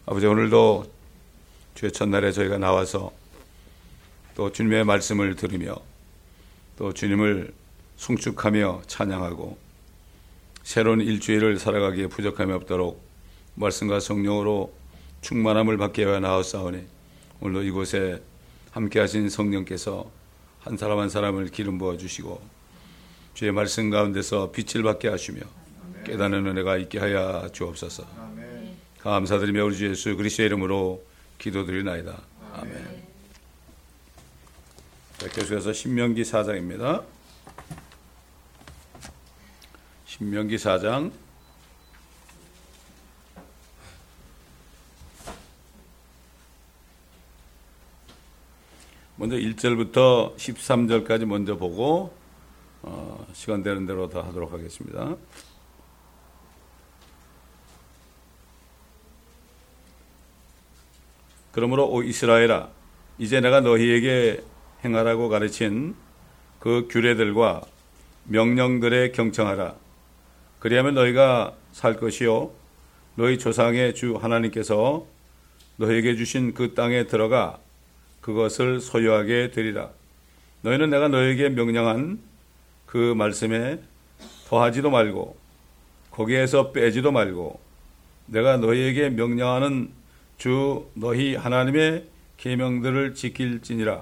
아버지, 오늘도 주의 첫날에 저희가 나와서 또 주님의 말씀을 들으며 또 주님을 송축하며 찬양하고 새로운 일주일을 살아가기에 부족함이 없도록 말씀과 성령으로 충만함을 받게 하여 나아오사오니 오늘도 이곳에 함께 하신 성령께서 한 사람 한 사람을 기름 부어주시고 주의 말씀 가운데서 빛을 받게 하시며 깨닫는 은혜가 있게 하여 주옵소서. 감사드리며 우리 주 예수 그리스도의 이름으로 기도드리나이다. 아멘. 자, 계속해서 신명기 4장입니다. 신명기 4장 먼저 1절부터 13절까지 먼저 보고 시간 되는 대로 더 하도록 하겠습니다. 그러므로 오 이스라엘아, 이제 내가 너희에게 행하라고 가르친 그 규례들과 명령들에 경청하라. 그리하면 너희가 살 것이요 너희 조상의 주 하나님께서 너희에게 주신 그 땅에 들어가 그것을 소유하게 되리라. 너희는 내가 너희에게 명령한 그 말씀에 더하지도 말고 거기에서 빼지도 말고 내가 너희에게 명령하는 주 너희 하나님의 계명들을 지킬지니라.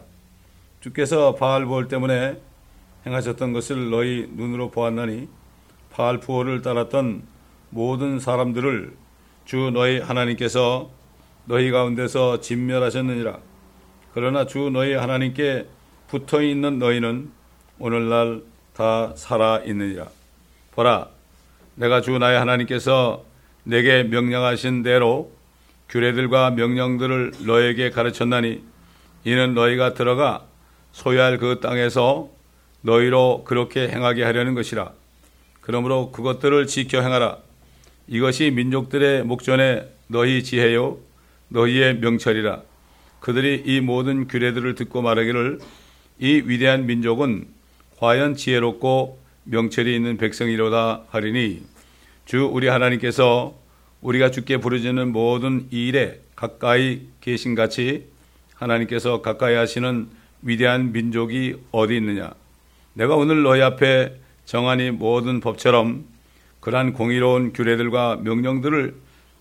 주께서 바알부올 때문에 행하셨던 것을 너희 눈으로 보았나니 바알부올을 따랐던 모든 사람들을 주 너희 하나님께서 너희 가운데서 진멸하셨느니라. 그러나 주 너희 하나님께 붙어있는 너희는 오늘날 다 살아있느니라. 보라, 내가 주 나의 하나님께서 내게 명령하신 대로 규례들과 명령들을 너에게 가르쳤나니 이는 너희가 들어가 소유할 그 땅에서 너희로 그렇게 행하게 하려는 것이라. 그러므로 그것들을 지켜 행하라. 이것이 민족들의 목전에 너희 지혜요 너희의 명철이라. 그들이 이 모든 규례들을 듣고 말하기를 이 위대한 민족은 과연 지혜롭고 명철이 있는 백성이로다 하리니 주 우리 하나님께서 우리가 주께 부르짖는 모든 이 일에 가까이 계신같이 하나님께서 가까이 하시는 위대한 민족이 어디 있느냐. 내가 오늘 너희 앞에 정하니 모든 법처럼 그러한 공의로운 규례들과 명령들을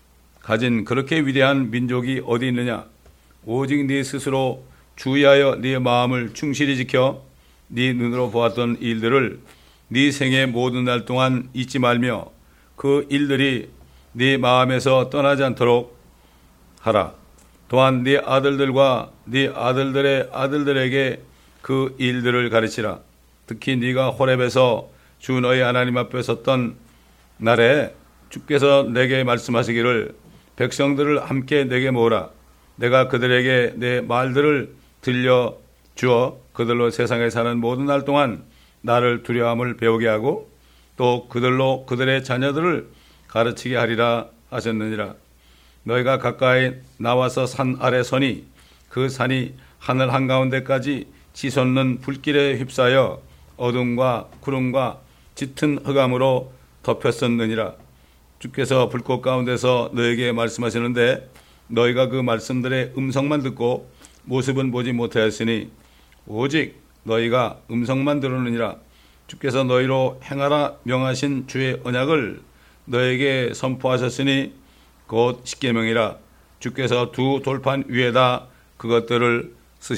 가진 그렇게 위대한 민족이 어디 있느냐. 오직 네 스스로 주의하여 네 마음을 충실히 지켜 네 눈으로 보았던 일들을 네 생의 모든 날 동안 잊지 말며 그 일들이 네 마음에서 떠나지 않도록 하라. 또한 네 아들들과 네 아들들의 아들들에게 그 일들을 가르치라. 특히 네가 호렙에서 주 너희 하나님 앞에 섰던 날에 주께서 내게 말씀하시기를 백성들을 함께 내게 모으라. 내가 그들에게 내 말들을 들려 주어 그들로 세상에 사는 모든 날 동안 나를 두려움을 배우게 하고 또 그들로 그들의 자녀들을 가르치게 하리라 하셨느니라. 너희가 가까이 나와서 산 아래 서니 그 산이 하늘 한가운데까지 치솟는 불길에 휩싸여 어둠과 구름과 짙은 흑암으로 덮였었느니라. 주께서 불꽃 가운데서 너에게 말씀하시는데 너희가 그 말씀들의 음성만 듣고 모습은 보지 못하였으니 오직 너희가 음성만 들었느니라. 주께서 너희로 행하라 명하신 주의 언약을 너에게 선포하셨으니 곧 십계명이라. 주께서 두 돌판 위에다 그것들을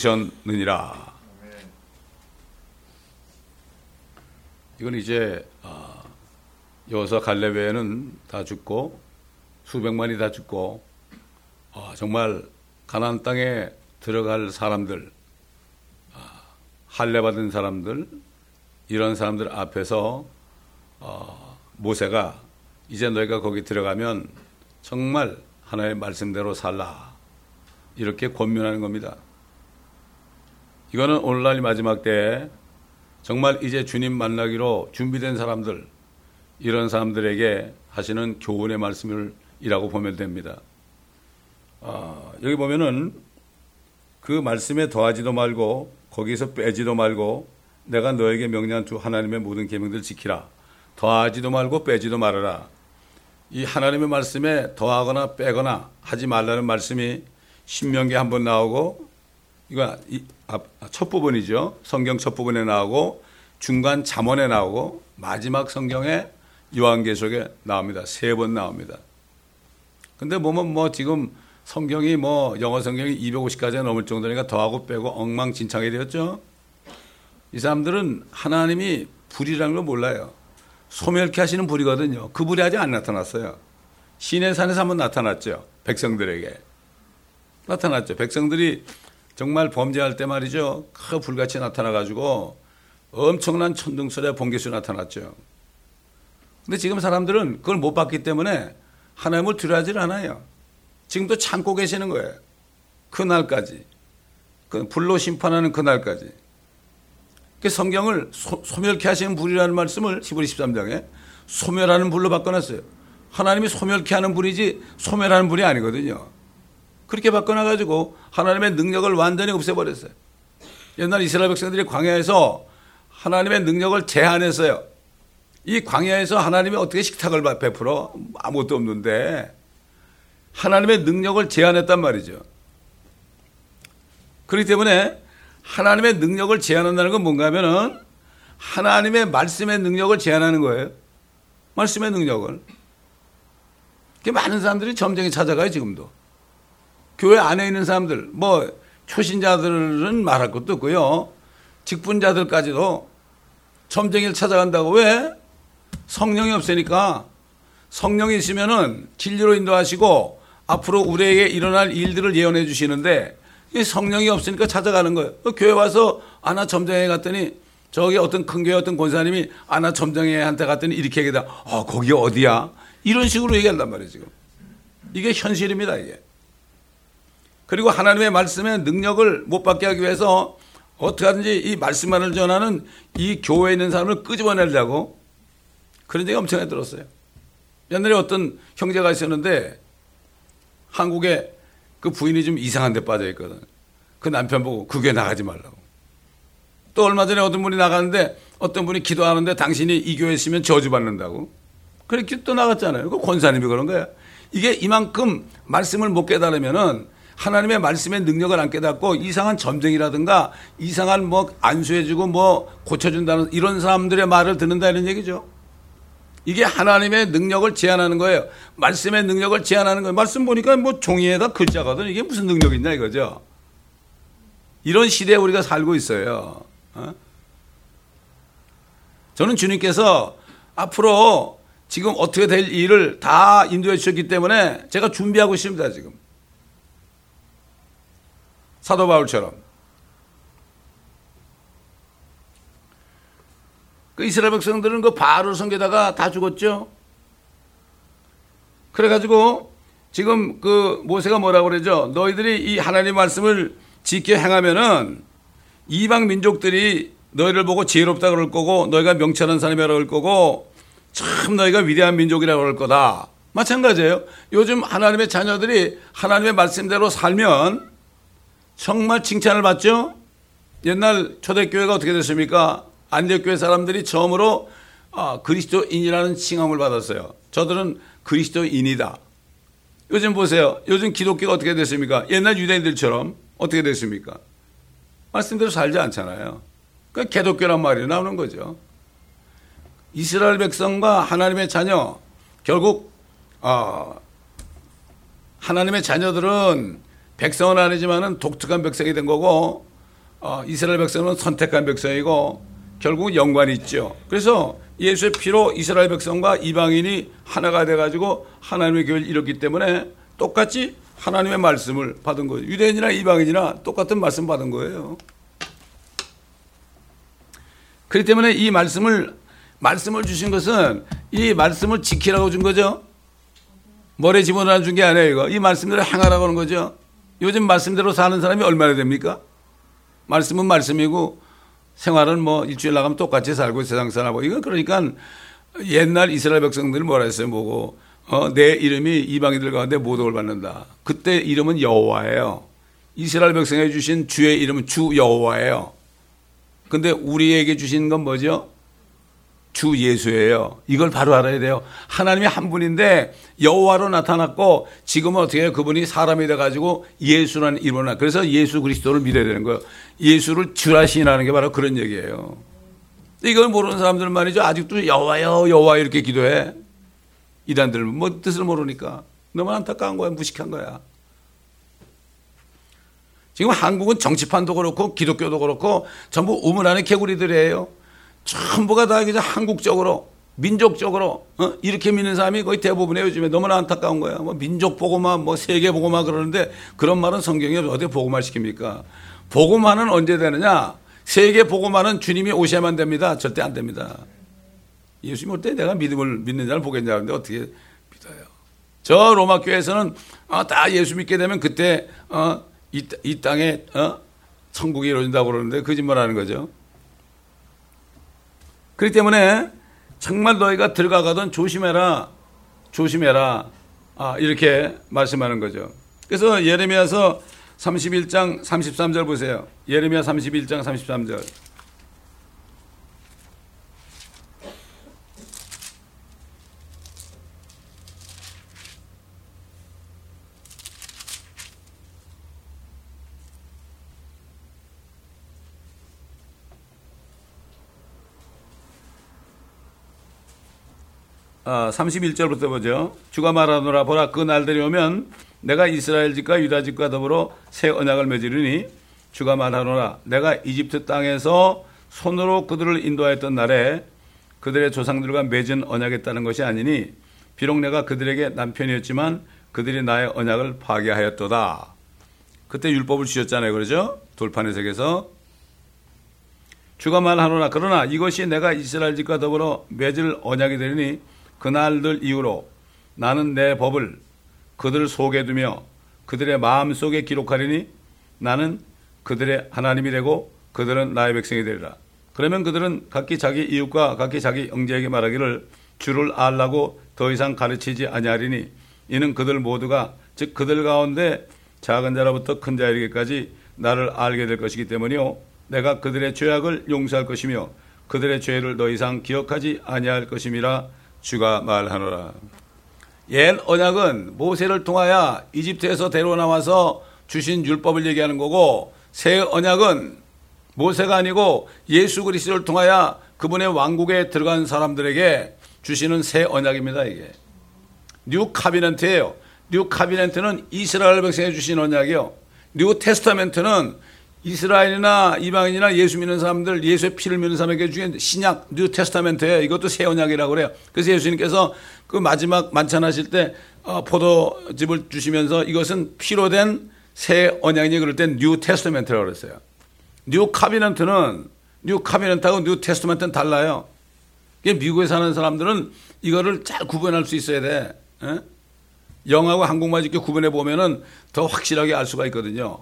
쓰셨느니라. 이건 이제 여호수아 갈렙 외에는 다 죽고 수백만이 다 죽고 정말 가나안 땅에 들어갈 사람들, 할례 받은 사람들, 이런 사람들 앞에서 모세가 이제 너희가 거기 들어가면 정말 하나님의 말씀대로 살라 이렇게 권면하는 겁니다. 이거는 오늘날 마지막 때에 정말 이제 주님 만나기로 준비된 사람들, 이런 사람들에게 하시는 교훈의 말씀이라고 보면 됩니다. 여기 보면은 그 말씀에 더하지도 말고 거기서 빼지도 말고 내가 너에게 명령한 주 하나님의 모든 계명들을 지키라. 더하지도 말고 빼지도 말아라. 이 하나님의 말씀에 더하거나 빼거나 하지 말라는 말씀이 신명기 한 번 나오고, 이거 첫 부분이죠. 성경 첫 부분에 나오고, 중간 잠언에 나오고, 마지막 성경에 요한계시록에 나옵니다. 3번 나옵니다. 근데 보면 뭐 지금 성경이 뭐 영어 성경이 250가지가 넘을 정도니까 더하고 빼고 엉망진창이 되었죠. 이 사람들은 하나님이 불이라는 걸 몰라요. 소멸케 하시는 불이거든요. 그 불이 아직 안 나타났어요. 시내 산에서 한번 나타났죠. 백성들에게. 나타났죠. 백성들이 정말 범죄할 때 말이죠. 그 불같이 나타나가지고 엄청난 천둥소리와 번개수 나타났죠. 근데 지금 사람들은 그걸 못 봤기 때문에 하나님을 두려워하지 않아요. 지금도 참고 계시는 거예요. 그날까지. 그 불로 심판하는 그날까지. 그 성경을 소멸케 하시는 불이라는 말씀을 히브리 13장에 소멸하는 불로 바꿔놨어요. 하나님이 소멸케 하는 불이지 소멸하는 불이 아니거든요. 그렇게 바꿔놔가지고 하나님의 능력을 완전히 없애버렸어요. 옛날 이스라엘 백성들이 광야에서 하나님의 능력을 제한했어요. 이 광야에서 하나님이 어떻게 식탁을 베풀어? 아무것도 없는데 하나님의 능력을 제한했단 말이죠. 그렇기 때문에 하나님의 능력을 제한한다는 건 뭔가 하면은 하나님의 말씀의 능력을 제한하는 거예요. 말씀의 능력을. 많은 사람들이 점쟁이 찾아가요, 지금도. 교회 안에 있는 사람들, 뭐 초신자들은 말할 것도 없고요. 직분자들까지도 점쟁이를 찾아간다고. 왜? 성령이 없으니까. 성령이 있으면은 진리로 인도하시고 앞으로 우리에게 일어날 일들을 예언해 주시는데 성령이 없으니까 찾아가는 거예요. 교회 와서 나 점쟁이 갔더니 저기 어떤 큰 교회 어떤 권사님이 나 점쟁이한테 갔더니 이렇게 얘기다. 거기 어디야? 이런 식으로 얘기한단 말이에요, 지금. 이게 현실입니다, 이게. 그리고 하나님의 말씀의 능력을 못 받게 하기 위해서 어떻게 하든지 이 말씀만을 전하는 이 교회에 있는 사람을 끄집어내려고 그런 얘기가 엄청나게 들었어요. 옛날에 어떤 형제가 있었는데 한국에 그 부인이 좀 이상한 데 빠져 있거든. 그 남편 보고 그 교회 나가지 말라고. 또 얼마 전에 어떤 분이 나가는데 어떤 분이 기도하는데 당신이 이 교회에 있으면 저주받는다고. 그렇게 또 나갔잖아요. 그 권사님이 그런 거야. 이게 이만큼 말씀을 못 깨달으면은 하나님의 말씀의 능력을 안 깨닫고 이상한 점쟁이라든가 이상한 뭐 안수해주고 뭐 고쳐준다는 이런 사람들의 말을 듣는다 이런 얘기죠. 이게 하나님의 능력을 제한하는 거예요. 말씀의 능력을 제한하는 거예요. 말씀 보니까 뭐 종이에다 글자거든. 이게 무슨 능력이 있냐 이거죠. 이런 시대에 우리가 살고 있어요. 저는 주님께서 앞으로 지금 어떻게 될 일을 다 인도해 주셨기 때문에 제가 준비하고 있습니다, 지금. 사도 바울처럼. 그 이스라엘 백성들은 그 바로 섬기다가 다 죽었죠. 그래가지고 지금 그 모세가 뭐라고 그러죠? 너희들이 이 하나님의 말씀을 지켜 행하면은 이방 민족들이 너희를 보고 지혜롭다 그럴 거고 너희가 명철한 사람이라고 그럴 거고 참 너희가 위대한 민족이라고 그럴 거다. 마찬가지예요. 요즘 하나님의 자녀들이 하나님의 말씀대로 살면 정말 칭찬을 받죠. 옛날 초대교회가 어떻게 됐습니까? 안디옥교회 사람들이 처음으로 그리스도인이라는 칭함을 받았어요. 저들은 그리스도인이다. 요즘 보세요. 요즘 기독교가 어떻게 됐습니까? 옛날 유대인들처럼 어떻게 됐습니까? 말씀대로 살지 않잖아요. 그러니까 개독교란 말이 나오는 거죠. 이스라엘 백성과 하나님의 자녀, 결국 하나님의 자녀들은 백성은 아니지만은 독특한 백성이 된 거고 이스라엘 백성은 선택한 백성이고 결국은 연관이 있죠. 그래서 예수의 피로 이스라엘 백성과 이방인이 하나가 돼가지고 하나님의 교회를 이뤘기 때문에 똑같이 하나님의 말씀을 받은 거예요. 유대인이나 이방인이나 똑같은 말씀 받은 거예요. 그렇기 때문에 이 말씀을 주신 것은 이 말씀을 지키라고 준 거죠. 머리에 집어넣어 준 게 아니에요. 이거. 이 말씀대로 행하라고 하는 거죠. 요즘 말씀대로 사는 사람이 얼마나 됩니까? 말씀은 말씀이고 생활은 뭐 일주일 나가면 똑같이 살고 세상 살고 이건 그러니까 옛날 이스라엘 백성들이 뭐라 했어요. 보고 내 이름이 이방인들 가운데 모독을 받는다. 그때 이름은 여호와예요. 이스라엘 백성에게 주신 주의 이름은 주 여호와예요. 근데 우리에게 주신 건 뭐죠? 주 예수예요. 이걸 바로 알아야 돼요. 하나님이 한 분인데 여호와로 나타났고 지금은 어떻게 해요? 그분이 사람이 돼가지고 예수라는 이름을 그래서 예수 그리스도를 믿어야 되는 거예요. 예수를 주라 시인하는 게 바로 그런 얘기예요. 이걸 모르는 사람들은 말이죠. 아직도 여호와요 여호와 이렇게 기도해. 이단들 뭐 뜻을 모르니까 너무 안타까운 거야. 무식한 거야. 지금 한국은 정치판도 그렇고 기독교도 그렇고 전부 우물 안에 개구리들이에요. 전부가 다 그냥 한국적으로 민족적으로 이렇게 믿는 사람이 거의 대부분이에요. 요즘에 너무나 안타까운 거야. 뭐 민족 복음화 뭐 세계 복음화 그러는데 그런 말은 성경이 어떻게 복음화 시킵니까? 복음화는 언제 되느냐? 세계 복음화는 주님이 오셔야만 됩니다. 절대 안 됩니다. 예수님 올 때 내가 믿는 자를 보겠냐 하는데 어떻게 믿어요? 저 로마 교회에서는 다 예수 믿게 되면 그때 이 땅에 천국이 이루어진다고 그러는데 거짓말하는 거죠. 그렇기 때문에 정말 너희가 들어가거든 조심해라. 이렇게 말씀하는 거죠. 그래서 예레미야서 31장 33절 보세요. 예레미야 31장 33절. 아, 31절부터 보죠. 주가 말하노라 보라 그 날들이 오면 내가 이스라엘 집과 유다 집과 더불어 새 언약을 맺으리니 주가 말하노라 내가 이집트 땅에서 손으로 그들을 인도하였던 날에 그들의 조상들과 맺은 언약에 따른 것이 아니니 비록 내가 그들에게 남편이었지만 그들이 나의 언약을 파괴하였도다. 그때 율법을 주셨잖아요. 그러죠? 돌판의 색에서 주가 말하노라 그러나 이것이 내가 이스라엘 집과 더불어 맺을 언약이 되리니 그날들 이후로 나는 내 법을 그들 속에 두며 그들의 마음속에 기록하리니 나는 그들의 하나님이 되고 그들은 나의 백성이 되리라. 그러면 그들은 각기 자기 이웃과 각기 자기 형제에게 말하기를 주를 알라고 더 이상 가르치지 아니하리니 이는 그들 모두가 즉 그들 가운데 작은 자로부터 큰 자에 이르기까지 나를 알게 될 것이기 때문이요 내가 그들의 죄악을 용서할 것이며 그들의 죄를 더 이상 기억하지 아니할 것임이라 주가 말하노라. 옛 언약은 모세를 통하여 이집트에서 데려나와서 주신 율법을 얘기하는 거고 새 언약은 모세가 아니고 예수 그리스도를 통하여 그분의 왕국에 들어간 사람들에게 주시는 새 언약입니다. 이게 뉴 카비넌트예요. 뉴 카비넌트는 이스라엘 백성에 주신 언약이요. 뉴 테스타멘트는 이스라엘이나 이방인이나 예수 믿는 사람들, 예수의 피를 믿는 사람에게 주신 신약, 뉴 테스타멘트예요. 이것도 새 언약이라고 그래요. 그래서 예수님께서 그 마지막 만찬하실 때 포도즙을 주시면서 이것은 피로 된 새 언약이니 그럴 땐 뉴 테스타멘트라고 그랬어요. 뉴 카비넌트는 뉴 카비넌트하고 뉴 테스타멘트는 달라요. 미국에 사는 사람들은 이거를 잘 구분할 수 있어야 돼. 에? 영하고 한국말 이렇게 구분해 보면은 더 확실하게 알 수가 있거든요.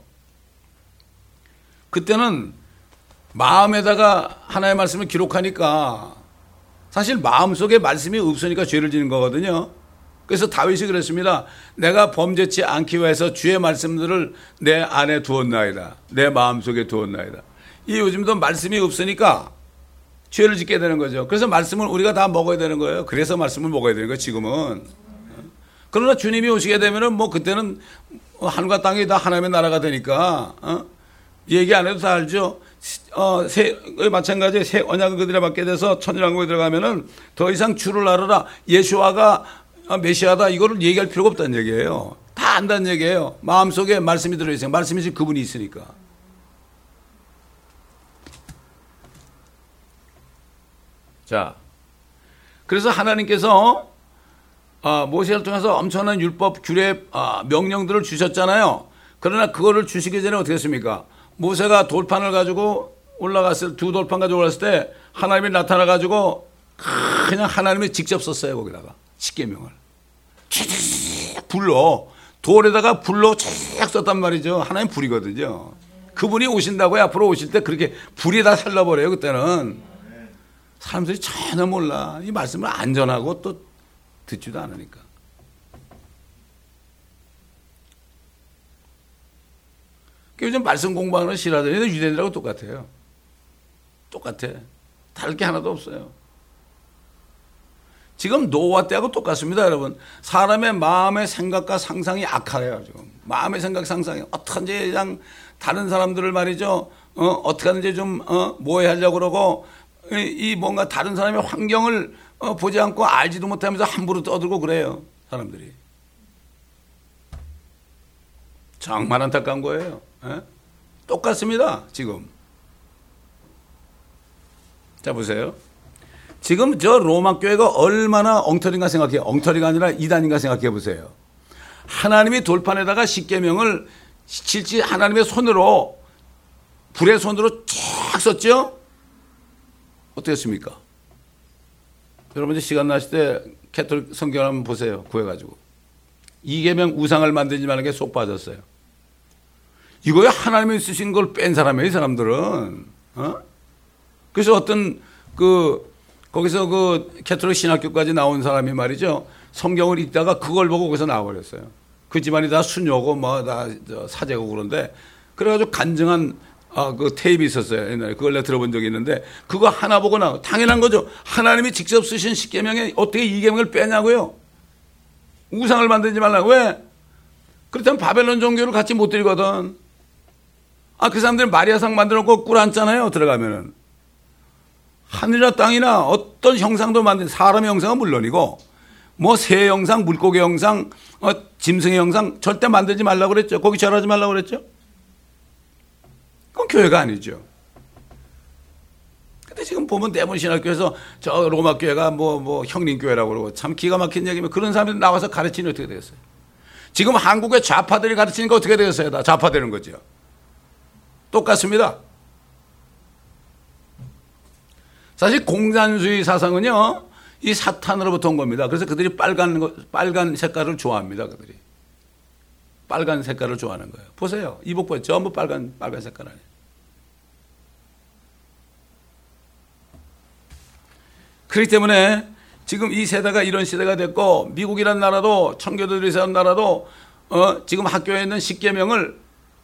그때는 마음에다가 하나의 말씀을 기록하니까 사실 마음속에 말씀이 없으니까 죄를 지는 거거든요. 그래서 다윗이 그랬습니다. 내가 범죄치 않기 위해서 주의 말씀들을 내 안에 두었나이다. 내 마음속에 두었나이다. 이 요즘도 말씀이 없으니까 죄를 짓게 되는 거죠. 그래서 말씀을 우리가 다 먹어야 되는 거예요. 그래서 말씀을 먹어야 되는 거예요. 지금은. 그러나 주님이 오시게 되면은 뭐 그때는 하늘과 땅이 다 하나님의 나라가 되니까 얘기 안 해도 다 알죠. 마찬가지에 새 언약을 그들에 받게 돼서 천일왕국에 들어가면은 더 이상 주를 알아라. 예수와가 메시아다. 이거를 얘기할 필요가 없다는 얘기예요. 다 안다는 얘기예요. 마음속에 말씀이 들어있어요. 말씀이 지금 그분이 있으니까. 자, 그래서 하나님께서 모세를 통해서 엄청난 율법, 규례, 명령들을 주셨잖아요. 그러나 그거를 주시기 전에 어떻게 했습니까? 모세가 돌판을 가지고 두 돌판 가지고 올랐을 때 하나님이 나타나 가지고 그냥 하나님이 직접 썼어요. 거기다가 십계명을 불로 돌에다가 불로 쫙 썼단 말이죠. 하나님 불이거든요. 그분이 오신다고요. 앞으로 오실 때 그렇게 불이 다 살라버려요. 그때는 사람들이 전혀 몰라. 이 말씀을 안전하고 또 듣지도 않으니까. 요즘 말씀 공부하는 건 싫어하더니 유대인들하고 똑같아요. 똑같아. 다를 게 하나도 없어요. 지금 노아 때하고 똑같습니다, 여러분. 사람의 마음의 생각과 상상이 악하래요, 지금. 마음의 생각, 상상이. 어떡하든지 그냥 다른 사람들을 말이죠. 어떻게 하든지 좀, 모해하려고 그러고, 이 뭔가 다른 사람의 환경을 보지 않고 알지도 못하면서 함부로 떠들고 그래요, 사람들이. 정말 안타까운 거예요. 똑같습니다, 지금. 자, 보세요. 지금 저 로마 교회가 얼마나 엉터리인가 생각해요. 엉터리가 아니라 이단인가 생각해 보세요. 하나님이 돌판에다가 십계명을 실제 하나님의 손으로, 불의 손으로 쫙 썼죠? 어떻겠습니까? 여러분들 시간 나실 때 캐톨릭 성경을 한번 보세요. 구해가지고. 이계명 우상을 만들지 말는 게 쏙 빠졌어요. 이거에 하나님이 쓰신 걸 뺀 사람이에요, 이 사람들은. 그래서 어떤 거기서 캐톨릭 신학교까지 나온 사람이 말이죠. 성경을 읽다가 그걸 보고 거기서 나와버렸어요. 그 집안이 다 수녀고 다 사제고 그런데 그래가지고 간증한 그 테이프 있었어요. 옛날에 그걸 내가 들어본 적이 있는데 그거 하나 보고 당연한 거죠. 하나님이 직접 쓰신 십계명에 어떻게 이계명을 빼냐고요. 우상을 만들지 말라고. 왜? 그렇다면 바벨론 종교를 같이 못 들거든. 그 사람들이 마리아상 만들어놓고 꿀 앉잖아요. 들어가면은. 하늘이나 땅이나 어떤 형상도 만든 사람의 형상은 물론이고 뭐 새 형상, 물고기 형상, 짐승의 형상 절대 만들지 말라고 그랬죠. 거기 절하지 말라고 그랬죠. 그건 교회가 아니죠. 근데 지금 보면 대문신학교에서 저 로마 교회가 뭐 형님교회라고 그러고 참 기가 막힌 얘기면 그런 사람들이 나와서 가르치니 어떻게 되겠어요? 지금 한국의 좌파들이 가르치니까 어떻게 되겠어요? 다 좌파되는 거죠. 똑같습니다. 사실 공산주의 사상은요, 이 사탄으로부터 온 겁니다. 그래서 그들이 빨간 색깔을 좋아합니다. 그들이. 빨간 색깔을 좋아하는 거예요. 보세요. 이복 보세요. 전부 빨간 색깔 아니에요. 그렇기 때문에 지금 이 세대가 이런 시대가 됐고, 미국이라는 나라도, 청교도들이 사는 나라도, 지금 학교에 있는 십계명을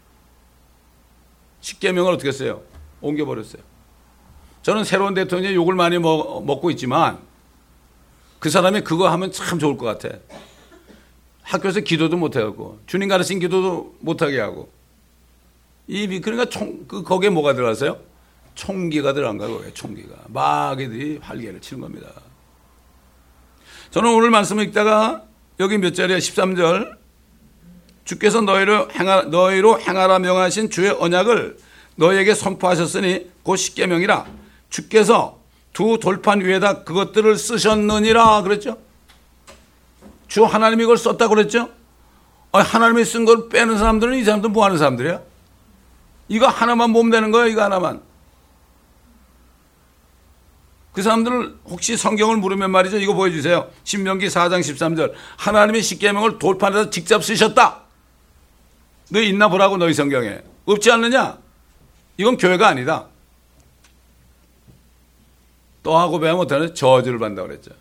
어떻게 했어요? 옮겨버렸어요. 저는 새로운 대통령이 욕을 많이 먹고 있지만 그 사람이 그거 하면 참 좋을 것 같아. 학교에서 기도도 못하고 주님 가르친 기도도 못하게 하고 그러니까 거기에 뭐가 들어갔어요? 총기가 들어간 거예요. 총기가. 마귀들이 활개를 치는 겁니다. 저는 오늘 말씀을 읽다가 여기 몇 절이에요? 13절. 주께서 너희로 행하라 명하신 주의 언약을 너희에게 선포하셨으니 곧 십계명이라. 주께서 두 돌판 위에다 그것들을 쓰셨느니라 그랬죠. 주 하나님이 이걸 썼다고 그랬죠. 하나님이 쓴 걸 빼는 사람들은 이 사람들 뭐 하는 사람들이야? 이거 하나만 보면 되는 거예요. 이거 하나만. 그 사람들은 혹시 성경을 물으면 말이죠. 이거 보여주세요. 신명기 4장 13절. 하나님이 십계명을 돌판에다 직접 쓰셨다. 너 있나 보라고 너희 성경에. 없지 않느냐? 이건 교회가 아니다. 또 하고 배우면 못하는 저주를 받는다고 그랬죠.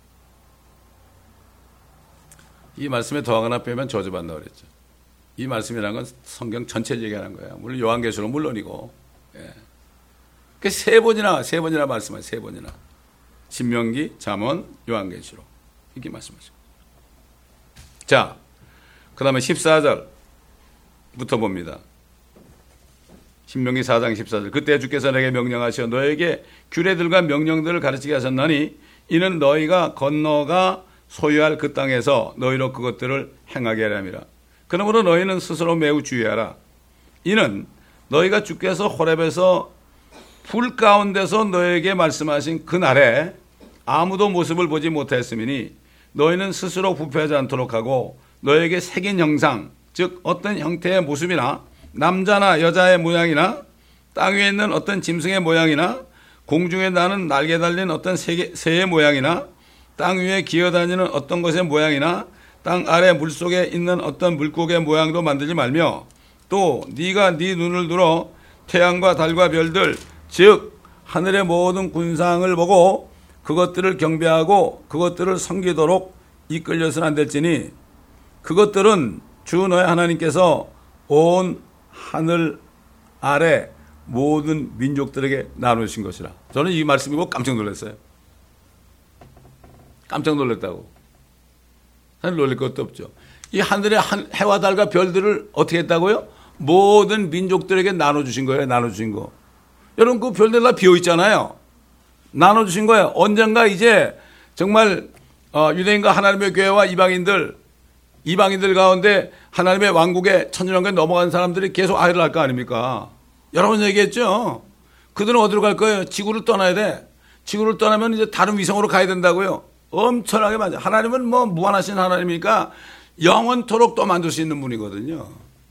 이 말씀에 더하거나 빼면 저주받는다고 그랬죠. 이 말씀이라는 건 성경 전체 얘기하는 거예요. 물론 요한계시록 물론이고. 예. 그 세 번이나 말씀하세요. 세 번이나. 신명기, 잠언, 요한계시록. 이렇게 말씀하시고. 자, 그 다음에 14절부터 봅니다. 신명기 4장 14절. 그때 주께서 내게 명령하시어 너에게 규례들과 명령들을 가르치게 하셨나니 이는 너희가 건너가 소유할 그 땅에서 너희로 그것들을 행하게 하려니라. 그러므로 너희는 스스로 매우 주의하라. 이는 너희가 주께서 호렙에서 불 가운데서 너희에게 말씀하신 그날에 아무도 모습을 보지 못하였음이니 너희는 스스로 부패하지 않도록 하고 너희에게 새긴 형상 즉 어떤 형태의 모습이나 남자나 여자의 모양이나 땅 위에 있는 어떤 짐승의 모양이나 공중에 나는 날개 달린 어떤 새의 모양이나 땅 위에 기어다니는 어떤 것의 모양이나 땅 아래 물속에 있는 어떤 물고기의 모양도 만들지 말며 또 네가 네 눈을 들어 태양과 달과 별들 즉 하늘의 모든 군상을 보고 그것들을 경배하고 그것들을 섬기도록 이끌려서는 안 될지니 그것들은 주 너의 하나님께서 온 하늘 아래 모든 민족들에게 나누신 것이라. 저는 이 말씀 보고 깜짝 놀랐어요. 깜짝 놀랐다고. 사실 놀랄 것도 없죠. 이 하늘의 해와 달과 별들을 어떻게 했다고요? 모든 민족들에게 나눠주신 거예요. 나눠주신 거. 여러분 그 별들 다 비어있잖아요. 나눠주신 거예요. 언젠가 이제 정말 유대인과 하나님의 교회와 이방인들 가운데 하나님의 왕국에 천년왕국에 넘어간 사람들이 계속 아이를 할 거 아닙니까? 여러 번 얘기했죠. 그들은 어디로 갈 거예요? 지구를 떠나야 돼. 지구를 떠나면 이제 다른 위성으로 가야 된다고요. 엄청나게 많죠. 하나님은 뭐 무한하신 하나님이니까 영원토록 또 만들 수 있는 분이거든요.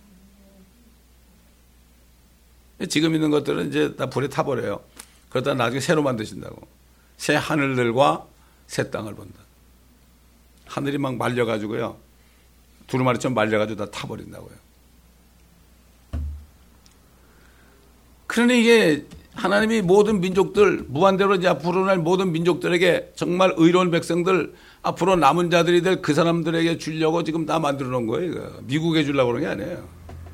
지금 있는 것들은 이제 다 불에 타버려요. 그러다 나중에 새로 만드신다고. 새 하늘들과 새 땅을 본다. 하늘이 막 말려가지고요. 두루마리처럼 말려가지고 다 타버린다고요. 그러니 이게 하나님이 모든 민족들, 무한대로 이제 앞으로 날 모든 민족들에게 정말 의로운 백성들, 앞으로 남은 자들이 될 그 사람들에게 주려고 지금 다 만들어 놓은 거예요. 이거. 미국에 주려고 그런 게 아니에요.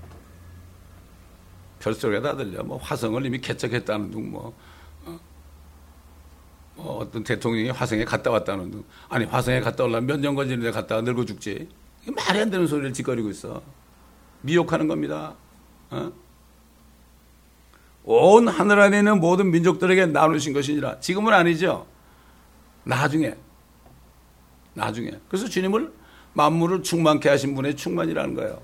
별소리가 다 들려. 뭐 화성을 이미 개척했다는 둥, 어떤 대통령이 화성에 갔다 왔다는 둥. 아니, 화성에 갔다 오려면 몇 년 걸리는데 갔다가 늙어 죽지. 이게 말이 안 되는 소리를 짓거리고 있어. 미혹하는 겁니다. 온 하늘 안에 있는 모든 민족들에게 나누신 것이니라. 지금은 아니죠. 나중에. 그래서 주님을 만물을 충만케 하신 분의 충만이라는 거예요.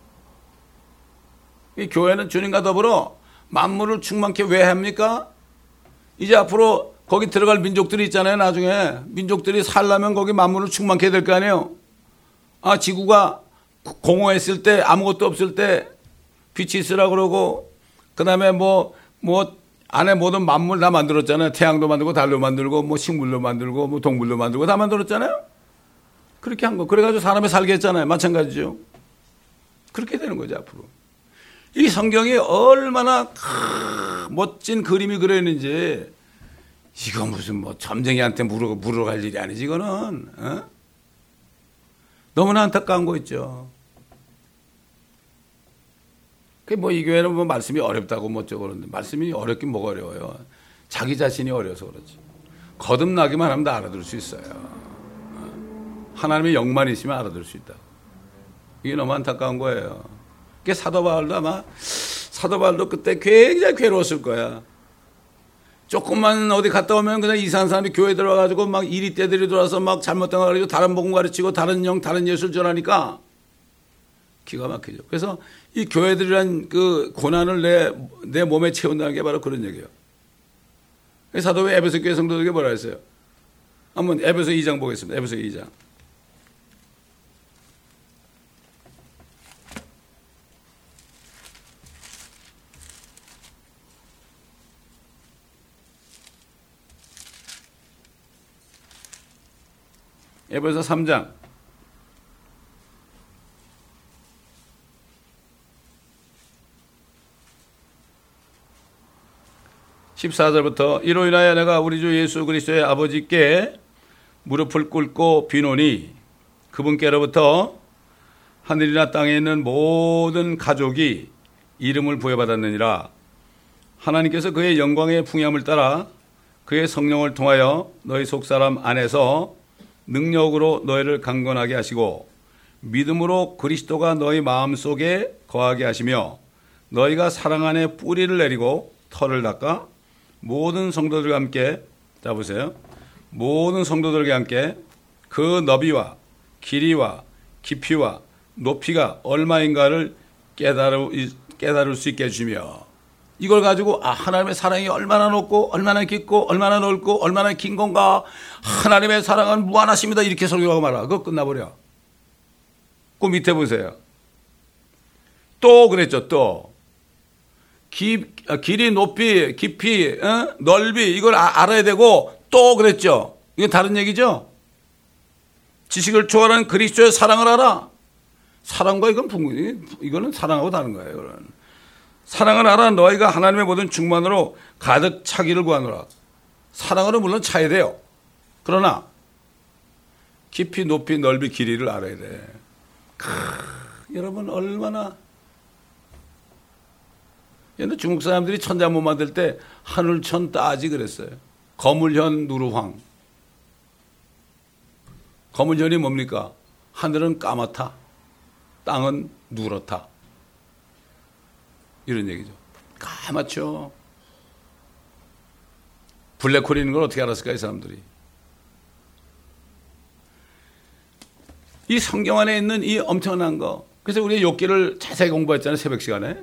이 교회는 주님과 더불어 만물을 충만케 왜 합니까? 이제 앞으로 거기 들어갈 민족들이 있잖아요. 나중에 민족들이 살려면 거기 만물을 충만케 해야 될 거 아니에요. 지구가 공허했을 때, 아무것도 없을 때 빛이 있으라 그러고, 그 다음에 안에 모든 만물 다 만들었잖아요. 태양도 만들고, 달도 만들고, 뭐 식물도 만들고, 뭐 동물도 만들고 다 만들었잖아요. 그렇게 한 거. 그래가지고 사람이 살게 했잖아요. 마찬가지죠. 그렇게 되는 거죠, 앞으로. 이 성경이 얼마나 멋진 그림이 그려있는지, 이거 무슨 점쟁이한테 물으러 갈 일이 아니지, 이거는. 너무나 안타까운 거 있죠. 이 교회는 말씀이 어렵다고 어쩌고 그러는데, 말씀이 어렵긴 뭐가 어려워요. 자기 자신이 어려서 그렇지. 거듭나기만 하면 다 알아들을 수 있어요. 하나님의 영만 있으면 알아들을 수 있다. 이게 너무 안타까운 거예요. 사도 바울도 그때 굉장히 괴로웠을 거야. 조금만 어디 갔다 오면 그냥 이상한 사람이 교회 들어가가지고 막 이리 떼들이 돌아서 막 잘못된 거 가르치고 다른 복음 가르치고 다른 예술 전하니까 기가 막히죠. 그래서 이 교회들이란 그 고난을 내 몸에 채운다는 게 바로 그런 얘기예요. 사도 에베소 교회 성도들에게 뭐라 했어요? 한번 에베소 2장 보겠습니다. 에베소 2장. 에베소 3장 14절부터 이로 인하여 내가 우리 주 예수 그리스도의 아버지께 무릎을 꿇고 비노니 그분께로부터 하늘이나 땅에 있는 모든 가족이 이름을 부여받았느니라. 하나님께서 그의 영광의 풍요함을 따라 그의 성령을 통하여 너희 속사람 안에서 능력으로 너희를 강건하게 하시고 믿음으로 그리스도가 너희 마음속에 거하게 하시며 너희가 사랑 안에 뿌리를 내리고 털을 닦아 모든 성도들과 함께 보세요. 모든 성도들과 함께 그 너비와 길이와 깊이와 높이가 얼마인가를 깨달을 수 있게 해주시며 이걸 가지고 하나님의 사랑이 얼마나 높고 얼마나 깊고 얼마나 넓고 얼마나 긴 건가. 하나님의 사랑은 무한하십니다. 이렇게 설교하고 말아. 그거 끝나버려. 그 밑에 보세요. 또 그랬죠. 또 길이 높이 깊이 넓이 이걸 알아야 되고 또 그랬죠. 이건 다른 얘기죠. 지식을 초월한 그리스도의 사랑을 알아. 사랑과 이거는 사랑하고 다른 거예요. 이거는. 사랑을 알아 너희가 하나님의 모든 충만으로 가득 차기를 구하노라. 사랑으로 물론 차야 돼요. 그러나 깊이 높이 넓이 길이를 알아야 돼. 여러분 얼마나 옛날 중국 사람들이 천자문 만들 때 하늘천 따지 그랬어요. 거물현 누르황. 검은 전이 뭡니까? 하늘은 까맣다. 땅은 누렇다. 이런 얘기죠. 까맣죠. 블랙홀이 있는 걸 어떻게 알았을까, 이 사람들이. 이 성경 안에 있는 이 엄청난 거. 그래서 우리 욥기를 자세히 공부했잖아요, 새벽 시간에.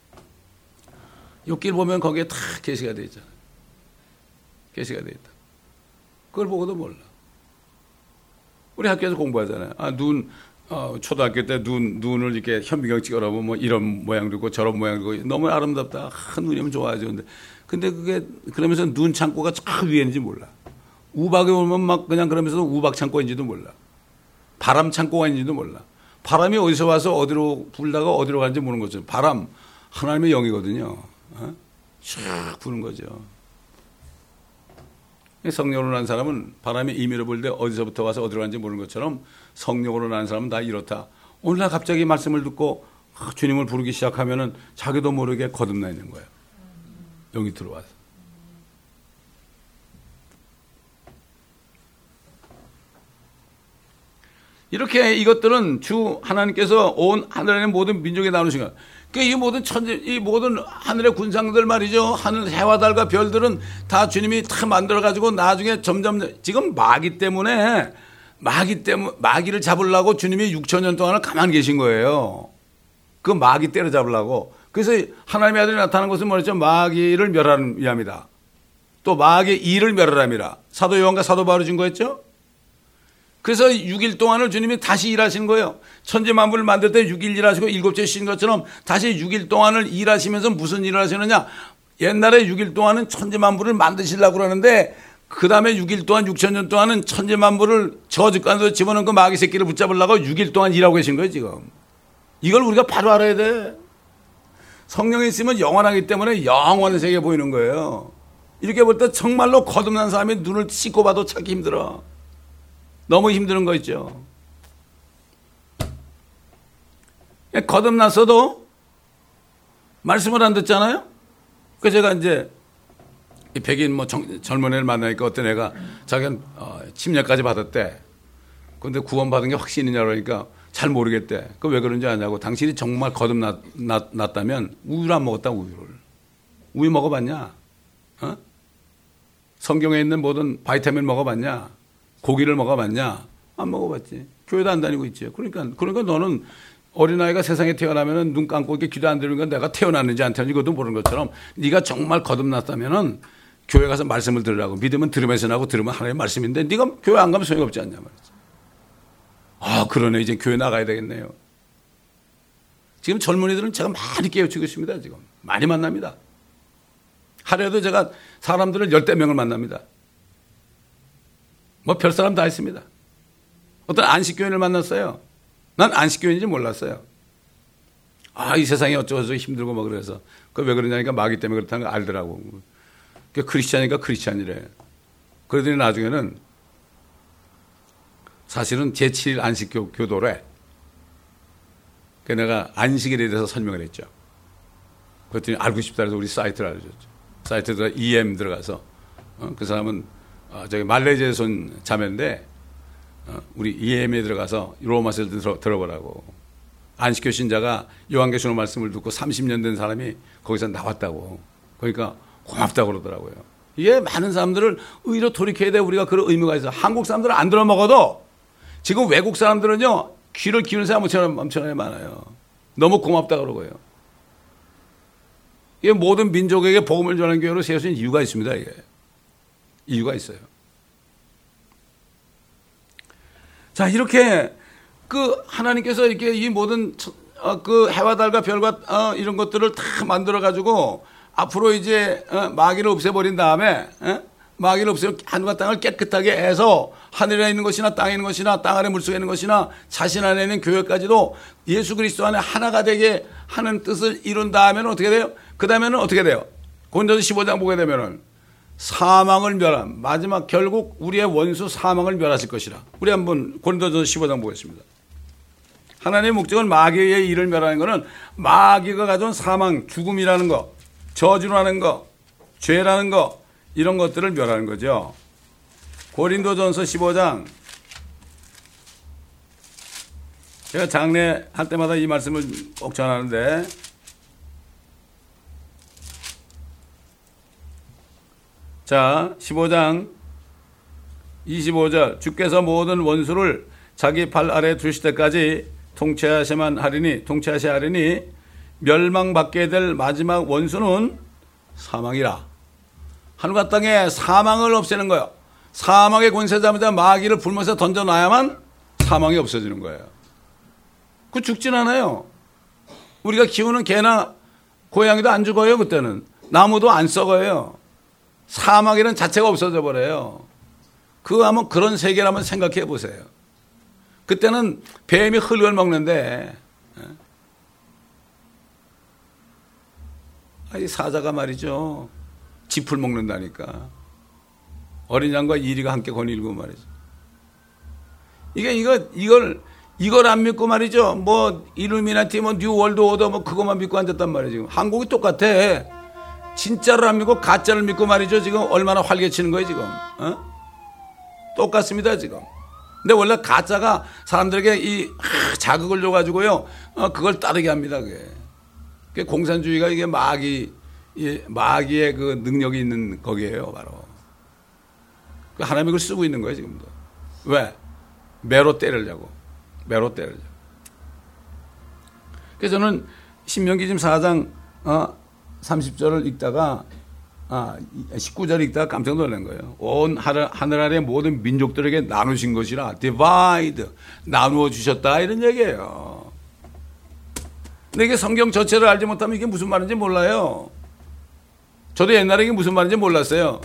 욥기를 보면 거기에 다 게시가 되어 있잖아요. 게시가 되어 있다. 그걸 보고도 몰라. 우리 학교에서 공부하잖아요. 초등학교 때 눈을 이렇게 현미경 찍어라보면 뭐 이런 모양도 있고 저런 모양도 있고 너무 아름답다. 눈이면 좋아하죠. 근데 그게 그러면서 눈 창고가 저 위에 있는지 몰라. 우박에 오면 막 그냥 그러면서 우박 창고인지도 몰라. 바람 창고가 있는지도 몰라. 바람이 어디서 와서 어디로 불다가 어디로 가는지 모르는 거죠. 바람, 하나님의 영이거든요. 쫙 부는 거죠. 성령으로 난 사람은 바람이 임의로 불 때 어디서부터 와서 어디로 가는지 모르는 것처럼 성령으로 난 사람은 다 이렇다. 오늘날 갑자기 말씀을 듣고 주님을 부르기 시작하면은 자기도 모르게 거듭나 있는 거예요. 영이 들어와서. 이렇게 이것들은 주 하나님께서 온 하늘의 모든 민족에 나누신 것. 이 모든 이 모든 하늘의 군상들 말이죠. 하늘 해와 달과 별들은 다 주님이 다 만들어가지고 나중에 점점 지금 마귀를 잡으려고 주님이 6,000년 동안을 가만히 계신 거예요. 그 마귀 때려잡으려고. 그래서 하나님의 아들이 나타난 것은 뭐였죠? 마귀를 멸하는 위함이다. 또 마귀의 일을 멸하랍니다. 사도 요한과 사도 바울이 준 거였죠? 그래서 6일 동안을 주님이 다시 일하신 거예요. 천지 만물을 만들 때 6일 일하시고 7째 쉬신 것처럼 다시 6일 동안을 일하시면서 무슨 일을 하시느냐. 옛날에 6일 동안은 천지 만물을 만드시려고 그러는데 그 다음에 6일 동안 6,000년 동안은 천지 만물을 저주간으로 집어넣은 그 마귀 새끼를 붙잡으려고 6일 동안 일하고 계신 거예요 지금. 이걸 우리가 바로 알아야 돼. 성령이 있으면 영원하기 때문에 영원한 세계에 보이는 거예요. 이렇게 볼 때 정말로 거듭난 사람이 눈을 씻고 봐도 찾기 힘들어. 너무 힘든 거 있죠. 거듭났어도 말씀을 안 듣잖아요. 그래서 제가 이제 백인 젊은 애를 만나니까 어떤 애가 자기는 침례까지 받았대. 그런데 구원받은 게 확신이냐 그러니까 잘 모르겠대. 그 왜 그런지 아냐고. 당신이 정말 거듭났다면 우유를 안 먹었다. 우유 먹어봤냐? 성경에 있는 모든 바이타민 먹어봤냐? 고기를 먹어봤냐? 안 먹어봤지. 교회도 안 다니고 있지. 그러니까 너는 어린아이가 세상에 태어나면은 눈 감고 이렇게 기도 안 들으니까 내가 태어났는지 안 태어났는지 그것도 모르는 것처럼 네가 정말 거듭났다면은 교회 가서 말씀을 들으라고. 믿으면 들으면서 나고 들으면 하나님의 말씀인데 네가 교회 안 가면 소용이 없지 않냐 말이지. 그러네. 이제 교회 나가야 되겠네요. 지금 젊은이들은 제가 많이 깨우치고 있습니다. 지금 많이 만납니다. 하루에도 제가 사람들을 10대 명을 만납니다. 별 사람 다 있습니다. 어떤 안식교인을 만났어요. 난 안식교인인지 몰랐어요. 이 세상이 어쩌고저쩌고 힘들고 그래서. 왜 그러냐니까 마귀 때문에 그렇다는 걸 알더라고. 크리스찬이니까 크리스찬이래. 그러더니 나중에는 사실은 제7일 안식교 교도래. 내가 안식일에 대해서 설명을 했죠. 그랬더니 알고 싶다 해서 우리 사이트를 알려줬죠. 사이트에 들어가 EM 들어가서 그 사람은 저기 말레이시아에서 온 자매인데 우리 EM에 들어가서 로마서를 들어보라고. 안식교 신자가 요한계시록 말씀을 듣고 30년 된 사람이 거기서 나왔다고. 그러니까 고맙다고 그러더라고요. 이게 많은 사람들을 의로 돌이켜야 돼. 우리가 그런 의무가 있어. 한국 사람들은 안 들어먹어도 지금 외국 사람들은요 귀를 기울이는 사람 엄청나게 많아요. 너무 고맙다 그러고요. 이게 모든 민족에게 복음을 전하는 교회로 세워진 이유가 있습니다. 이게 이유가 있어요. 자, 이렇게 하나님께서 이렇게 이 모든 해와 달과 별과 이런 것들을 다 만들어 가지고 앞으로 이제 마귀를 없애버린 다음에 마귀를 없애고 하늘과 땅을 깨끗하게 해서 하늘에 있는 것이나 땅에 있는 것이나 땅 아래 물속에 있는 것이나 자신 안에 있는 교회까지도 예수 그리스도 안에 하나가 되게 하는 뜻을 이룬 다음에는 어떻게 돼요? 그 다음에는 어떻게 돼요? 고린도서 15장 보게 되면은 사망을 멸한 마지막 결국 우리의 원수 사망을 멸하실 것이라. 우리 한번 고린도서 15장 보겠습니다. 하나님의 목적은 마귀의 일을 멸하는 것은 마귀가 가져온 사망, 죽음이라는 거, 저주라는 거, 죄라는 거 이런 것들을 멸하는 거죠. 고린도전서 15장 제가 장례 할 때마다 이 말씀을 꼭 전하는데, 자, 15장 25절, 주께서 모든 원수를 자기 발 아래 두실 때까지 통치하셔야 하리니 멸망받게 될 마지막 원수는 사망이라. 하늘과 땅에 사망을 없애는 거예요. 사망의 권세 잡으자 마귀를 불못에 던져놔야만 사망이 없어지는 거예요. 그 죽진 않아요. 우리가 키우는 개나 고양이도 안 죽어요. 그때는 나무도 안 썩어요. 사망이라는 자체가 없어져 버려요. 한번 그런 세계를 한번 생각해 보세요. 그때는 뱀이 흙을 먹는데, 이 사자가 말이죠, 짚을 먹는다니까. 어린 양과 이리가 함께 거닐고 말이죠. 이걸 안 믿고 말이죠. 뭐 일루미나티, 뭐 뉴 월드 오더, 뭐 그것만 믿고 앉았단 말이에요. 지금 한국이 똑같아. 진짜를 안 믿고 가짜를 믿고 말이죠. 지금 얼마나 활개치는 거예요 지금. 똑같습니다 지금. 근데 원래 가짜가 사람들에게 이 자극을 줘가지고요, 그걸 따르게 합니다. 그게 공산주의가 이게 마귀의 그 능력이 있는 거기에요 바로. 하나님이 그걸 쓰고 있는 거예요 지금도. 왜? 매로 때리려고. 그래서 저는 신명기 지금 4장 30절을 읽다가 19절을 읽다가 깜짝 놀란 거예요. 온 하늘 아래 모든 민족들에게 나누신 것이라, divide, 나누어 주셨다, 이런 얘기예요. 근데 이게 성경 전체를 알지 못하면 이게 무슨 말인지 몰라요. 저도 옛날에 이게 무슨 말인지 몰랐어요.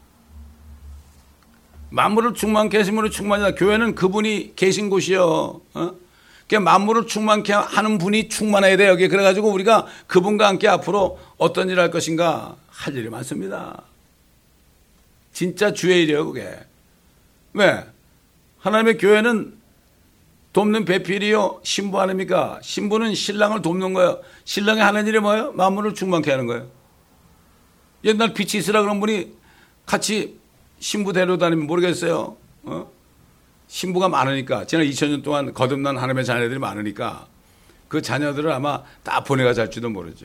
만물을 충만케 하심으로 충만이다. 교회는 그분이 계신 곳이요. 만물을 충만케 하는 분이 충만해야 돼요. 여기. 그래가지고 우리가 그분과 함께 앞으로 어떤 일을 할 것인가 할 일이 많습니다. 진짜 주의 일이에요, 그게. 왜? 하나님의 교회는 돕는 배필이요, 신부 아닙니까? 신부는 신랑을 돕는 거예요. 신랑이 하는 일이 뭐예요? 만물을 충만케 하는 거예요. 옛날 빛이 있으라 그런 분이 같이 신부 데려다니면 모르겠어요. 신부가 많으니까, 지난 2000년 동안 거듭난 하나님의 자녀들이 많으니까 그 자녀들을 아마 다 보내가 잘지도 모르죠.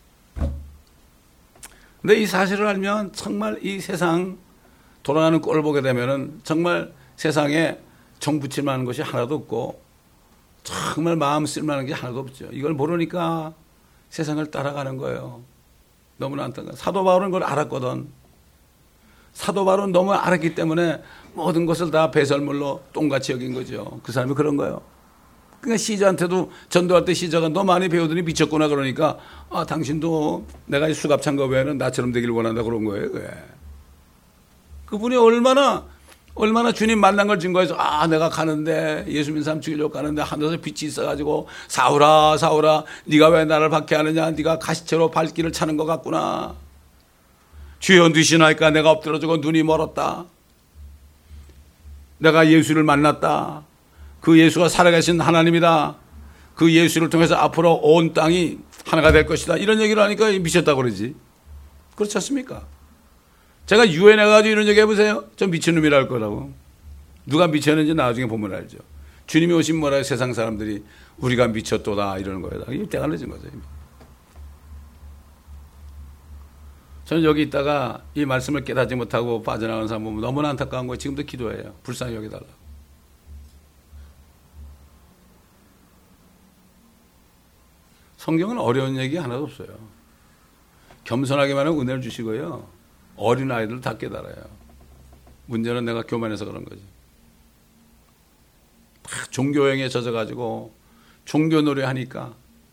근데 이 사실을 알면 정말 이 세상 돌아가는 꼴을 보게 되면은 정말 세상에 정 붙일 만한 것이 하나도 없고 정말 마음 쓸 만한 게 하나도 없죠. 이걸 모르니까 세상을 따라가는 거예요. 너무나 안타까워. 사도 바울은 그걸 알았거든. 사도 바울은 너무 알았기 때문에 모든 것을 다 배설물로 똥같이 여긴 거죠. 그 사람이 그런 거예요. 그러니까 시저한테도 전도할 때 시저가 너 많이 배우더니 미쳤구나 그러니까, 당신도 내가 이 수갑찬 거 외에는 나처럼 되길 원한다 그런 거예요. 그게. 그분이 얼마나 주님 만난 걸 증거해서, 내가 가는데 예수 믿는 사람 죽이려고 가는데 하늘에서 빛이 있어가지고 사울아 네가 왜 나를 박해하느냐, 네가 가시채로 발길을 차는 것 같구나. 주여 누시나이까 내가 엎드려지고 눈이 멀었다. 내가 예수를 만났다. 그 예수가 살아계신 하나님이다. 그 예수를 통해서 앞으로 온 땅이 하나가 될 것이다. 이런 얘기를 하니까 미쳤다고 그러지. 그렇지 않습니까? 제가 유엔에 가가지고 이런 얘기 해보세요. 저 미친놈이라 할 거라고. 누가 미쳤는지 나중에 보면 알죠. 주님이 오신 뭐라 세상 사람들이 우리가 미쳤도다 이러는 거예요. 이게 때가 늦은 거죠. 저는 여기 있다가 이 말씀을 깨닫지 못하고 빠져나가는 사람 보면 너무나 안타까운 거예요. 지금도 기도해요. 불쌍히 여기달라고. 성경은 어려운 얘기 하나도 없어요. 겸손하게만 하면 은혜를 주시고요. 어린아이들 다 깨달아요. 문제는 내가 교만해서 그런 거지. 종교형에 젖어가지고 종교놀이 하니까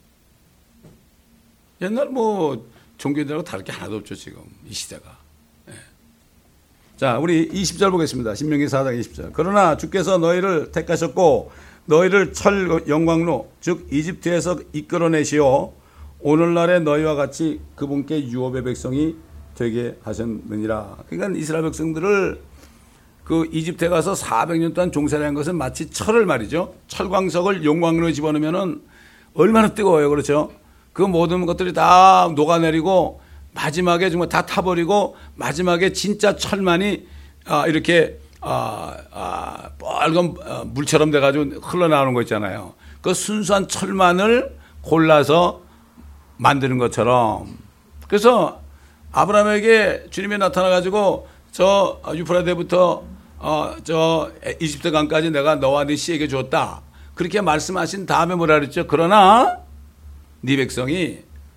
옛날 종교들하고 다를 게 하나도 없죠, 지금, 이 시대가. 네. 자, 우리 20절 보겠습니다. 신명기 4장 20절. 그러나 주께서 너희를 택하셨고, 너희를 철 영광로, 즉, 이집트에서 이끌어내시어, 오늘날의 너희와 같이 그분께 유업의 백성이 되게 하셨느니라. 그러니까 이스라엘 백성들을 그 이집트에 가서 400년 동안 종살이 한 것은 마치 철을 말이죠. 철광석을 용광로에 집어넣으면 얼마나 뜨거워요. 그렇죠? 그 모든 것들이 다 녹아내리고 마지막에 정말 다 타버리고 마지막에 진짜 철만이 이렇게 빨간 물처럼 돼가지고 흘러나오는 거 있잖아요. 그 순수한 철만을 골라서 만드는 것처럼. 그래서 아브라함에게 주님이 나타나가지고 저 유프라데부터 저 이집트 강까지 내가 너와 네 씨에게 줬다. 그렇게 말씀하신 다음에 뭐라 그랬죠? 그러나 네 백성이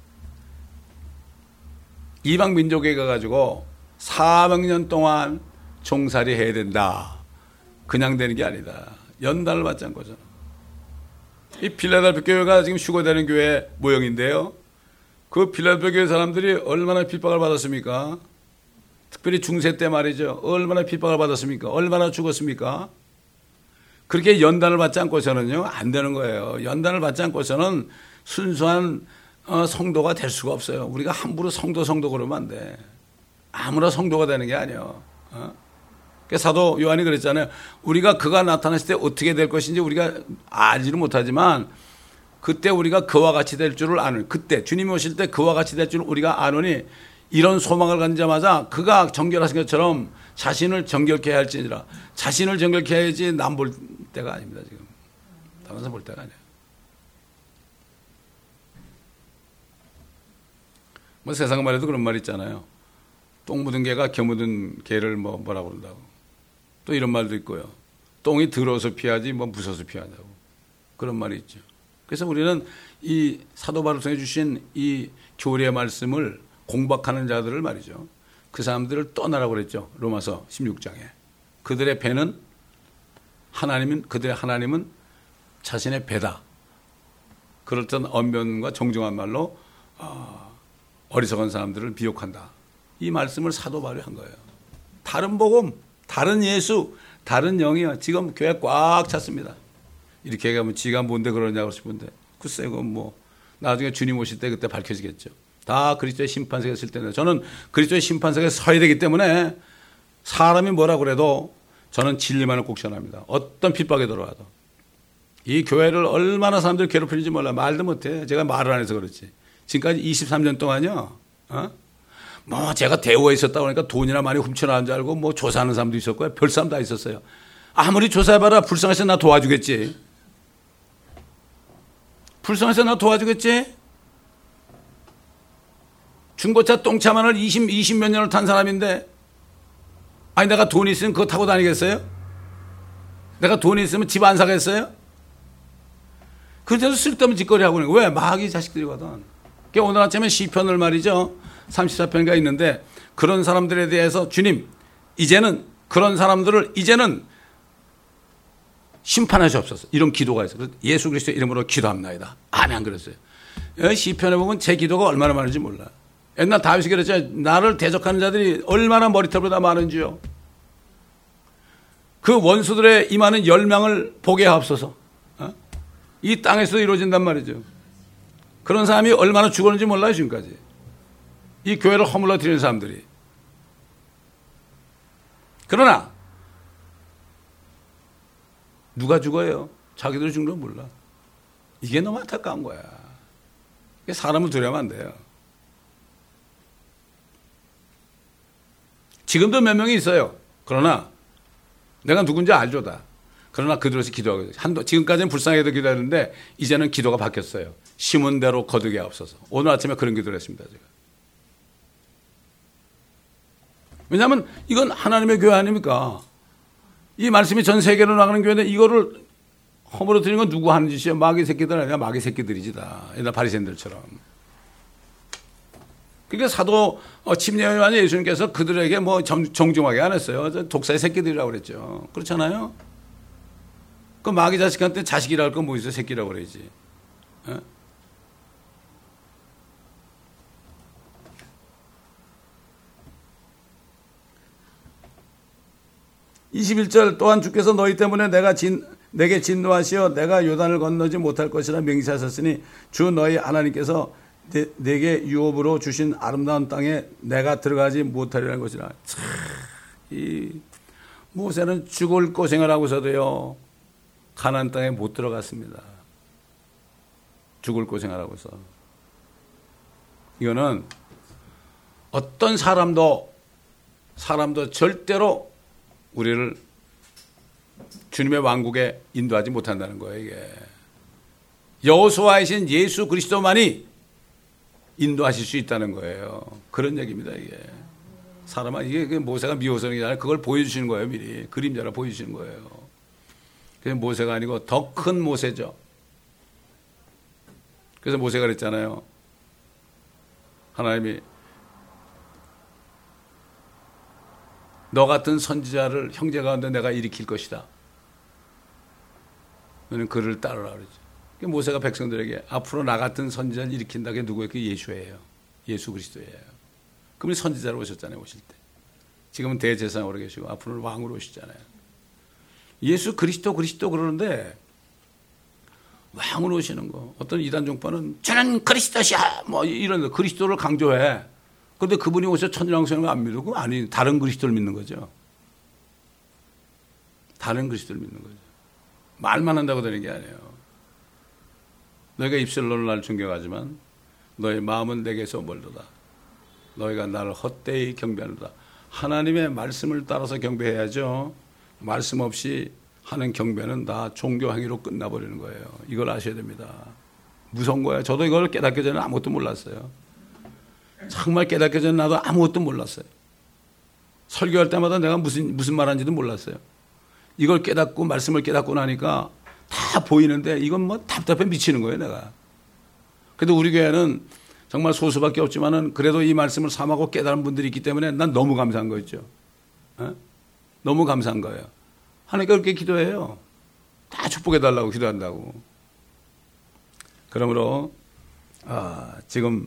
이방 민족에 가가지고 400년 동안 종살이 해야 된다. 그냥 되는 게 아니다. 연단을 받지 않고서. 이 필라델피아 교회가 지금 휴거되는 교회 모형인데요. 그 필라델피아 교회 사람들이 얼마나 핍박을 받았습니까? 특별히 중세 때 말이죠. 얼마나 핍박을 받았습니까? 얼마나 죽었습니까? 그렇게 연단을 받지 않고서는요, 안 되는 거예요. 연단을 받지 않고서는 순수한 성도가 될 수가 없어요. 우리가 함부로 성도 그러면 안 돼. 아무나 성도가 되는 게 아니에요. 사도 요한이 그랬잖아요. 우리가 그가 나타났을 때 어떻게 될 것인지 우리가 알지는 못하지만 그때 우리가 그와 같이 될 줄을 아는, 그때 주님이 오실 때 그와 같이 될 줄을 우리가 아노니 이런 소망을 갖자마자 그가 정결하신 것처럼 자신을 정결케 해야 할지니라. 자신을 정결케 해야지 남 볼 때가 아닙니다. 지금 다른 사람 볼 때가 아니에요. 뭐 세상 말에도 그런 말 있잖아요. 똥 묻은 개가 겨 묻은 개를 뭐라고 그런다고. 또 이런 말도 있고요. 똥이 더러워서 피하지 뭐 무서워서 피하냐고. 그런 말이 있죠. 그래서 우리는 이 사도 바울을 통해 주신 이 교리의 말씀을 공박하는 자들을 말이죠. 그 사람들을 떠나라고 그랬죠. 로마서 16장에. 그들의 배는 그들의 하나님은 자신의 배다. 그렇던 언변과 정중한 말로 어리석은 사람들을 미혹한다. 이 말씀을 사도 바울이 한 거예요. 다른 복음, 다른 예수, 다른 영이요. 지금 교회 꽉 찼습니다. 이렇게 얘기하면 지가 뭔데 그러냐고 싶은데 글쎄 그건 뭐 나중에 주님 오실 때 그때 밝혀지겠죠. 다 그리스도의 심판석에 설 때인데 저는 그리스도의 심판석에 서야 되기 때문에 사람이 뭐라 그래도 저는 진리만을 꼭 전합니다. 어떤 핍박에 들어와도. 이 교회를 얼마나 사람들이 괴롭히는지 몰라. 말도 못해. 제가 말을 안 해서 그렇지. 지금까지 23년 동안요. 뭐 제가 대우에 있었다고 하니까 돈이나 많이 훔쳐나온 줄 알고 뭐 조사하는 사람도 있었고요. 별 사람 다 있었어요. 아무리 조사해봐라 불쌍해서 나 도와주겠지. 불쌍해서 나 도와주겠지. 중고차 똥차만을 20몇 년을 탄 사람인데 아니 내가 돈이 있으면 그거 타고 다니겠어요? 내가 돈이 있으면 집 안 사겠어요? 그래서 쓸데없는 짓거리 하고 있는 거예요. 왜? 마귀 자식들이거든. 오늘 아침에 시편을 말이죠. 34편가 있는데 그런 사람들에 대해서 주님 이제는 그런 사람들을 이제는 심판하시옵소서. 이런 기도가 있어요. 예수 그리스도의 이름으로 기도합나이다. 아멘 그랬어요. 시편에 보면 제 기도가 얼마나 많은지 몰라. 옛날 다윗이 그랬죠. 나를 대적하는 자들이 얼마나 머리털보다 많은지요. 그 원수들의 임하는 열망을 보게 하옵소서. 이 땅에서 이루어진단 말이죠. 그런 사람이 얼마나 죽었는지 몰라요 지금까지. 이 교회를 허물러 드리는 사람들이. 그러나 누가 죽어요? 자기들이 죽는 건 몰라. 이게 너무 안타까운 거야. 사람을 두려우면 안 돼요. 지금도 몇 명이 있어요. 그러나 내가 누군지 알죠 다. 그러나 그들에서 기도하고 있어요. 지금까지는 불쌍하게도 기도했는데 이제는 기도가 바뀌었어요. 심은 대로 거두게 하옵소서. 오늘 아침에 그런 기도를 했습니다. 제가. 왜냐하면 이건 하나님의 교회 아닙니까? 이 말씀이 전 세계로 나가는 교회인데 이거를 허물어뜨리는 건 누구 하는 짓이야? 마귀 새끼들 아니라 마귀 새끼들이지 다. 옛날 바리새인들처럼. 그러니까 사도 침례요한 예수님께서 그들에게 뭐 정중하게 안 했어요. 독사의 새끼들이라고 그랬죠. 그렇잖아요. 그 마귀 자식한테 자식이라고 할 건 뭐 있어? 새끼라고 그래야지. 21절 또한 주께서 너희 때문에 내게 진노하시어 내가 요단을 건너지 못할 것이라 맹세하셨으니 주 너희 하나님께서 내게 유업으로 주신 아름다운 땅에 내가 들어가지 못하리라는 것이라. 이 모세는 죽을 고생을 하고서도요 가나안 땅에 못 들어갔습니다. 죽을 고생을 하고서. 이거는 어떤 사람도 절대로 우리를 주님의 왕국에 인도하지 못한다는 거예요. 이게 여호수아이신 예수 그리스도만이 인도하실 수 있다는 거예요. 그런 얘기입니다. 이게 사람아, 이게 모세가 미호성이 아니라 그걸 보여주시는 거예요. 미리 그림자로 보여주시는 거예요. 그게 모세가 아니고 더 큰 모세죠. 그래서 모세가 그랬잖아요. 하나님이 너 같은 선지자를 형제 가운데 내가 일으킬 것이다. 너는 그를 따르라 그러죠. 모세가 백성들에게 앞으로 나 같은 선지자를 일으킨다. 그게 누구예요? 그게 예수예요. 예수 그리스도예요. 그분이 선지자로 오셨잖아요. 오실 때. 지금은 대제사장으로 계시고 앞으로는 왕으로 오시잖아요. 예수 그리스도 그러는데 왕으로 오시는 거. 어떤 이단 종파는 저는 그리스도시야 뭐 이런 거. 그리스도를 강조해. 그런데 그분이 오셔 천지왕성을 안 믿고 아니 다른 그리스도를 믿는 거죠. 다른 그리스도를 믿는 거죠. 말만 한다고 되는 게 아니에요. 너희가 입술로는 나를 존경하지만 너희 마음은 내게서 멀도다. 너희가 나를 헛되이 경배하노다. 하나님의 말씀을 따라서 경배해야죠. 말씀 없이 하는 경배는 다 종교 행위로 끝나버리는 거예요. 이걸 아셔야 됩니다. 무서운 거예요. 저도 이걸 깨닫기 전에 아무것도 몰랐어요. 정말 깨닫기 전에 나도 아무것도 몰랐어요. 설교할 때마다 내가 무슨 말하는지도 몰랐어요. 이걸 깨닫고 말씀을 깨닫고 나니까 다 보이는데 이건 뭐 답답해 미치는 거예요, 내가. 그래도 우리 교회는 정말 소수밖에 없지만은 그래도 이 말씀을 삼하고 깨달은 분들이 있기 때문에 난 너무 감사한 거 있죠. 너무 감사한 거예요. 하나님께 그렇게 기도해요. 다 축복해달라고 기도한다고. 그러므로 지금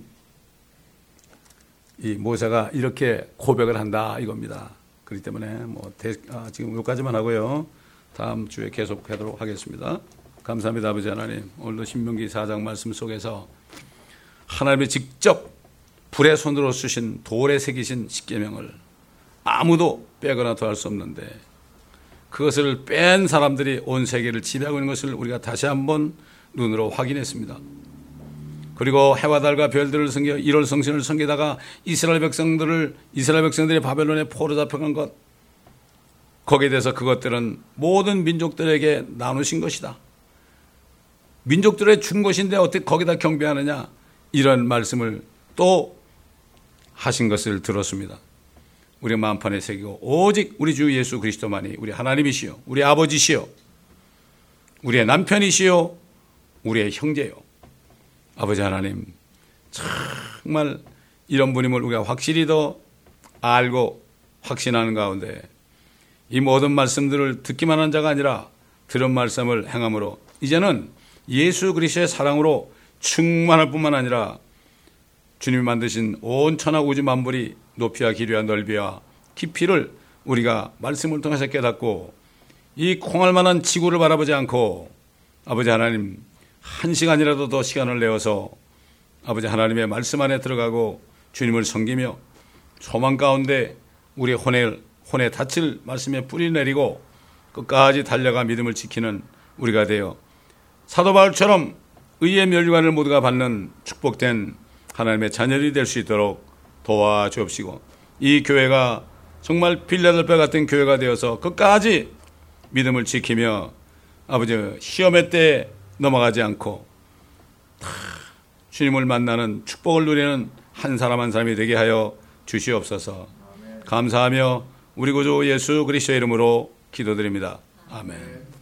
이 모세가 이렇게 고백을 한다 이겁니다. 그렇기 때문에 지금 여기까지만 하고요. 다음 주에 계속하도록 하겠습니다. 감사합니다. 아버지 하나님. 오늘도 신명기 4장 말씀 속에서 하나님이 직접 불의 손으로 쓰신 돌에 새기신 십계명을 아무도 빼거나 더할 수 없는데 그것을 뺀 사람들이 온 세계를 지배하고 있는 것을 우리가 다시 한번 눈으로 확인했습니다. 그리고 해와 달과 별들을 섬겨 1월 성신을 섬기다가 이스라엘 백성들이 바벨론에 포로 잡혀간 것, 거기에 대해서 그것들은 모든 민족들에게 나누신 것이다. 민족들에 준 것인데 어떻게 거기다 경배하느냐, 이런 말씀을 또 하신 것을 들었습니다. 우리 마음판에 새기고 오직 우리 주 예수 그리스도만이 우리 하나님이시요 우리 아버지시요 우리의 남편이시요 우리의 형제요. 아버지 하나님, 정말 이런 분임을 우리가 확실히 더 알고 확신하는 가운데 이 모든 말씀들을 듣기만 한 자가 아니라 들은 말씀을 행함으로 이제는 예수 그리스도의 사랑으로 충만할 뿐만 아니라 주님이 만드신 온 천하 우주 만물이 높이와 길이와 넓이와 깊이를 우리가 말씀을 통해서 깨닫고 이 콩알 만한 지구를 바라보지 않고 아버지 하나님 한 시간이라도 더 시간을 내어서 아버지 하나님의 말씀 안에 들어가고 주님을 섬기며 소망 가운데 우리의 혼에 닫힐 말씀에 뿌리 내리고 끝까지 달려가 믿음을 지키는 우리가 되어 사도 바울처럼 의의 멸류관을 모두가 받는 축복된 하나님의 자녀들이 될 수 있도록 도와주옵시고 이 교회가 정말 빌라델피아 같은 교회가 되어서 끝까지 믿음을 지키며 아버지 시험의 때에 넘어가지 않고 주님을 만나는 축복을 누리는 한 사람 한 사람이 되게 하여 주시옵소서. 감사하며 우리 구주 예수 그리스도의 이름으로 기도드립니다. 아멘.